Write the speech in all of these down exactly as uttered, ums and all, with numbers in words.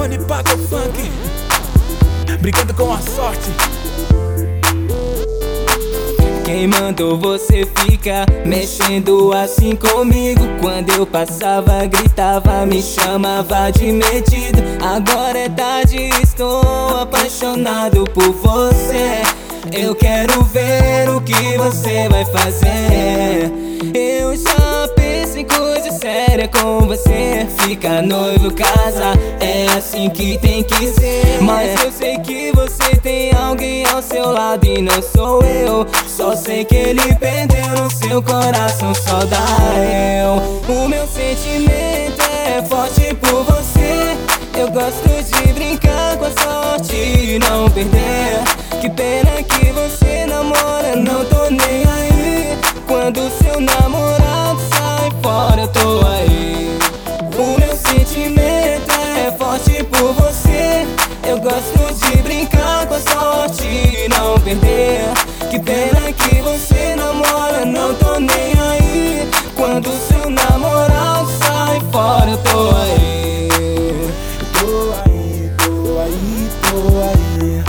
Rony paga o funk, brigando com a sorte. Quem mandou você ficar mexendo assim comigo? Quando eu passava, gritava, me chamava de metido. Agora é tarde, estou apaixonado por você. Eu quero ver o que você vai fazer. Eu já penso em coisa séria com você. Ficar noivo, casar, é assim que tem que ser. Mas eu sei que você tem alguém ao seu lado e não sou eu. Só sei que ele perdeu no seu coração, só dá eu. O meu sentimento é forte por você. Eu gosto de brincar com a sorte e não perder. Que pena que você namora, não tô nem aí. Quando seu namorado sai fora, eu tô aí. O meu sentimento é forte por você. Eu gosto de brincar com a sorte e não perder. Que pena que você namora, não tô nem aí. Quando seu namorado sai fora, eu tô aí. Tô aí, tô aí, tô aí.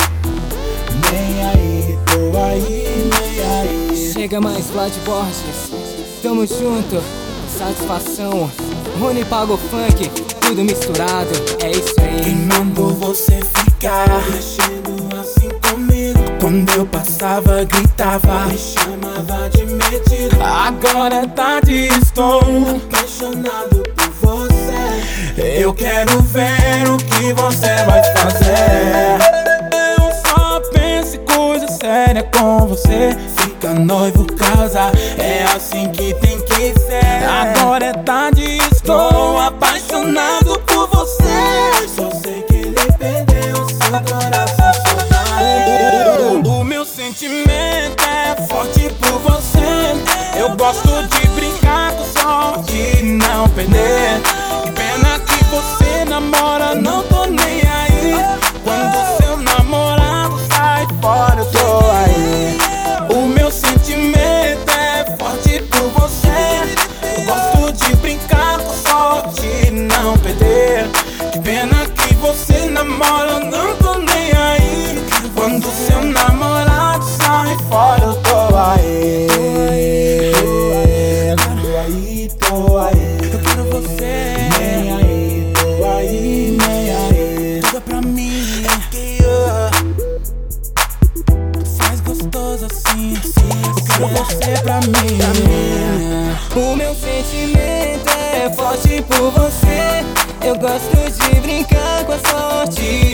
Nem aí, tô aí, nem aí. Chega mais, Vlad Borges, tamo junto, satisfação. Rony paga o funk, tudo misturado, é isso aí. Quem mandou você ficar mexendo assim comigo? Quando eu passava, gritava, me chamava de metido. Agora é tarde, estou apaixonado por você. Eu quero ver o que você vai fazer. Eu só penso em coisa séria com você. Fica noivo, casa, é assim que tem que ser. Agora é tarde, estou apaixonado por você. Só sei que ele perdeu seu coração, só dá eu. O meu sentimento é forte por você. Eu gosto de brincar com sorte e não perder. Que pena que você namora, não tô nem aí. Quando seu namorado sai fora, eu tô aí. O meu sentimento é forte por você. Eu gosto de brincar com sorte e não perder. Que pena que você namora, não tô nem aí. Quando seu namorado sai fora, eu tô aí. Tô aí, tô aí. Eu quero você. Nem aí, tô aí, nem aí. Tudo é pra mim. É que eu faz gostoso assim, assim. Eu quero você pra mim, pra mim. O meu sentimento é forte por você. Eu gosto de brincar com a sorte